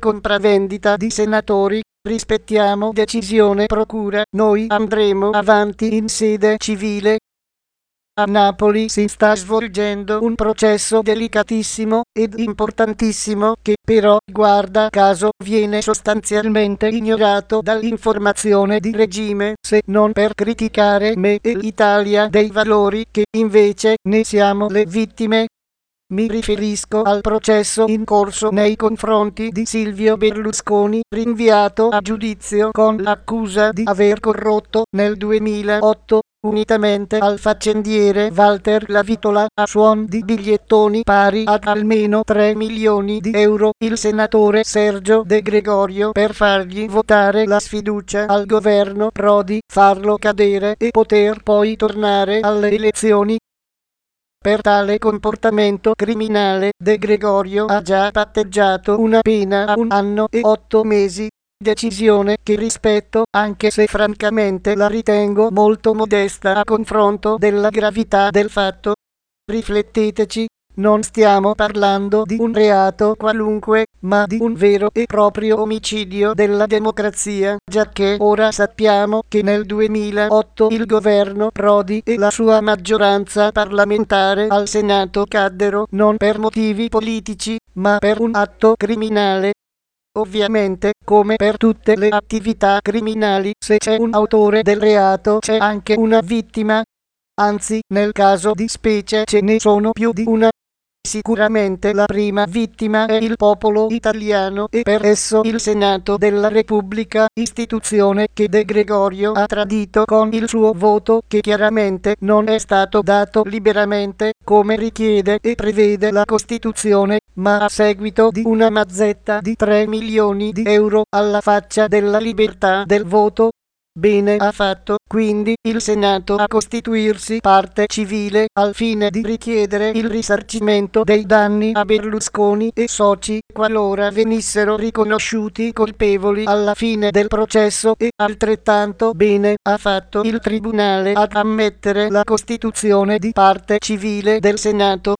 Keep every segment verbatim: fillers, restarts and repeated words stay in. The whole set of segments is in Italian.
compravendita di senatori. Rispettiamo decisione procura, noi andremo avanti in sede civile. A Napoli si sta svolgendo un processo delicatissimo ed importantissimo che però, guarda caso, viene sostanzialmente ignorato dall'informazione di regime, se non per criticare me e l'Italia dei Valori che invece ne siamo le vittime. Mi riferisco al processo in corso nei confronti di Silvio Berlusconi, rinviato a giudizio con l'accusa di aver corrotto nel duemilaotto, unitamente al faccendiere Walter Lavitola, a suon di bigliettoni pari ad almeno tre milioni di euro, il senatore Sergio De Gregorio per fargli votare la sfiducia al governo Prodi, farlo cadere e poter poi tornare alle elezioni. Per tale comportamento criminale, De Gregorio ha già patteggiato una pena a un anno e otto mesi, decisione che rispetto, anche se francamente la ritengo molto modesta a confronto della gravità del fatto. Rifletteteci, non stiamo parlando di un reato qualunque, ma di un vero e proprio omicidio della democrazia, giacché ora sappiamo che nel duemilaotto il governo Prodi e la sua maggioranza parlamentare al Senato caddero non per motivi politici, ma per un atto criminale. Ovviamente, come per tutte le attività criminali, se c'è un autore del reato c'è anche una vittima. Anzi, nel caso di specie ce ne sono più di una. Sicuramente la prima vittima è il popolo italiano e per esso il Senato della Repubblica, istituzione che De Gregorio ha tradito con il suo voto che chiaramente non è stato dato liberamente, come richiede e prevede la Costituzione, ma a seguito di una mazzetta di tre milioni di euro alla faccia della libertà del voto. Bene ha fatto, quindi, il Senato a costituirsi parte civile al fine di richiedere il risarcimento dei danni a Berlusconi e soci qualora venissero riconosciuti colpevoli alla fine del processo e altrettanto bene ha fatto il Tribunale ad ammettere la costituzione di parte civile del Senato.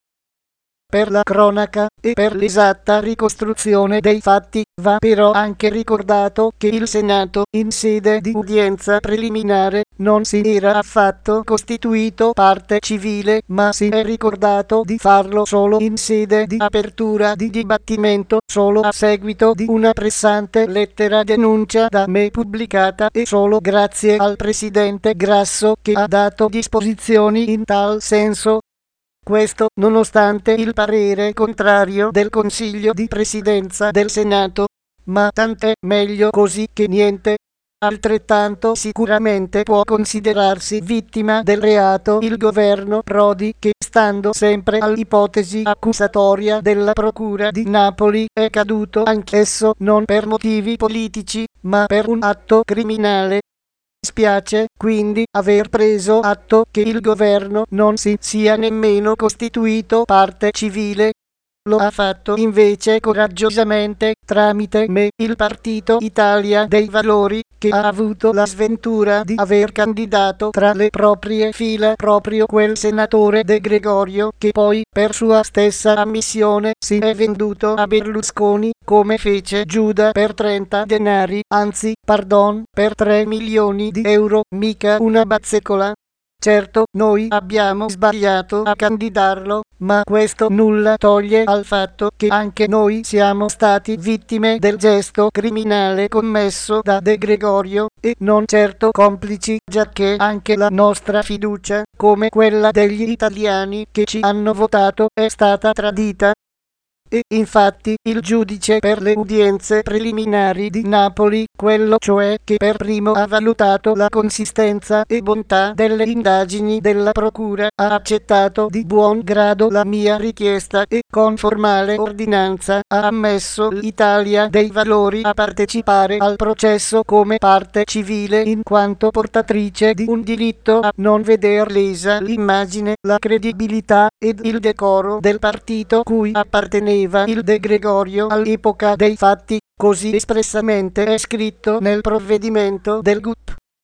Per la cronaca e per l'esatta ricostruzione dei fatti va però anche ricordato che il Senato in sede di udienza preliminare non si era affatto costituito parte civile, ma si è ricordato di farlo solo in sede di apertura di dibattimento, solo a seguito di una pressante lettera denuncia da me pubblicata e solo grazie al presidente Grasso che ha dato disposizioni in tal senso. Questo nonostante il parere contrario del Consiglio di Presidenza del Senato, ma tant'è, meglio così che niente. Altrettanto sicuramente può considerarsi vittima del reato il governo Prodi che, stando sempre all'ipotesi accusatoria della Procura di Napoli, è caduto anch'esso non per motivi politici, ma per un atto criminale. Spiace, quindi, aver preso atto che il governo non si sia nemmeno costituito parte civile. Lo ha fatto invece coraggiosamente, tramite me, il Partito Italia dei Valori, che ha avuto la sventura di aver candidato tra le proprie fila proprio quel senatore De Gregorio che poi, per sua stessa ammissione, si è venduto a Berlusconi, come fece Giuda per trenta denari, anzi, pardon, per tre milioni di euro, mica una bazzecola. Certo, noi abbiamo sbagliato a candidarlo, ma questo nulla toglie al fatto che anche noi siamo stati vittime del gesto criminale commesso da De Gregorio, e non certo complici, giacché anche la nostra fiducia, come quella degli italiani che ci hanno votato, è stata tradita. E infatti il giudice per le udienze preliminari di Napoli, quello cioè che per primo ha valutato la consistenza e bontà delle indagini della procura, ha accettato di buon grado la mia richiesta e con formale ordinanza ha ammesso l'Italia dei Valori a partecipare al processo come parte civile in quanto portatrice di un diritto a non veder lesa l'immagine, la credibilità ed il decoro del partito cui apparteneva il De Gregorio all'epoca dei fatti, così espressamente è scritto nel provvedimento del G U P.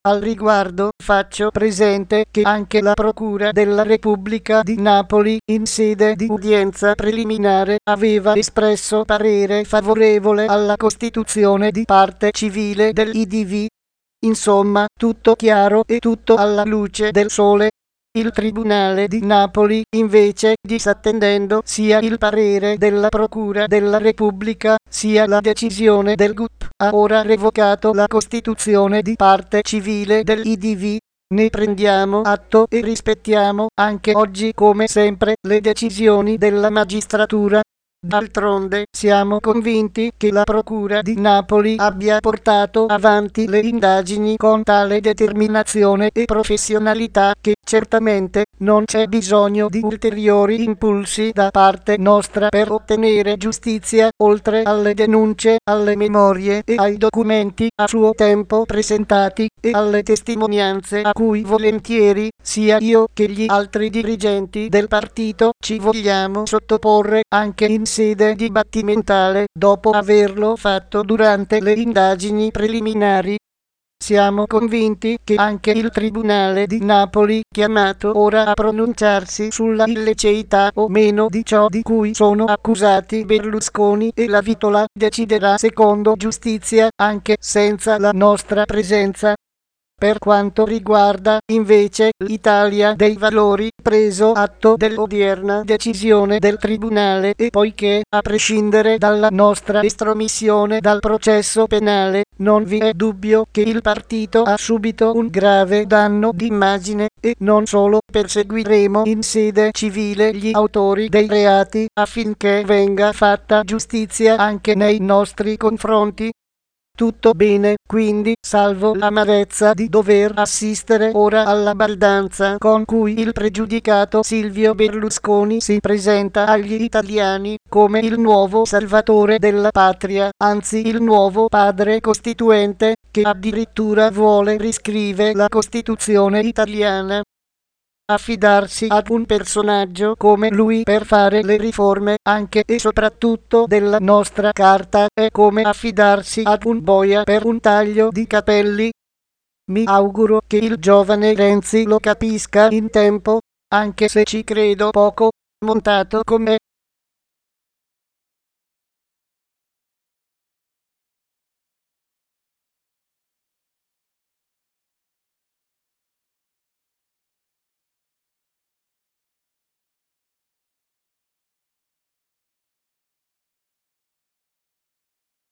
Al riguardo faccio presente che anche la Procura della Repubblica di Napoli, in sede di udienza preliminare, aveva espresso parere favorevole alla costituzione di parte civile dell'I D V. Insomma, tutto chiaro e tutto alla luce del sole. Il Tribunale di Napoli, invece, disattendendo sia il parere della Procura della Repubblica, sia la decisione del G U P, ha ora revocato la costituzione di parte civile dell'I D V. Ne prendiamo atto e rispettiamo anche oggi, come sempre, le decisioni della magistratura. D'altronde siamo convinti che la Procura di Napoli abbia portato avanti le indagini con tale determinazione e professionalità che certamente non c'è bisogno di ulteriori impulsi da parte nostra per ottenere giustizia, oltre alle denunce, alle memorie e ai documenti a suo tempo presentati e alle testimonianze a cui volentieri sia io che gli altri dirigenti del partito ci vogliamo sottoporre anche in sede dibattimentale, dopo averlo fatto durante le indagini preliminari. Siamo convinti che anche il Tribunale di Napoli, chiamato ora a pronunciarsi sulla illiceità o meno di ciò di cui sono accusati Berlusconi e Lavitola, deciderà secondo giustizia anche senza la nostra presenza. Per quanto riguarda, invece, l'Italia dei Valori, preso atto dell'odierna decisione del Tribunale e poiché, a prescindere dalla nostra estromissione dal processo penale, non vi è dubbio che il partito ha subito un grave danno d'immagine e non solo, perseguiremo in sede civile gli autori dei reati affinché venga fatta giustizia anche nei nostri confronti. Tutto bene, quindi, salvo l'amarezza di dover assistere ora alla baldanza con cui il pregiudicato Silvio Berlusconi si presenta agli italiani come il nuovo salvatore della patria, anzi il nuovo padre costituente, che addirittura vuole riscrivere la Costituzione italiana. Affidarsi ad un personaggio come lui per fare le riforme anche e soprattutto della nostra carta è come affidarsi ad un boia per un taglio di capelli. Mi auguro che il giovane Renzi lo capisca in tempo, anche se ci credo poco, montato com'è.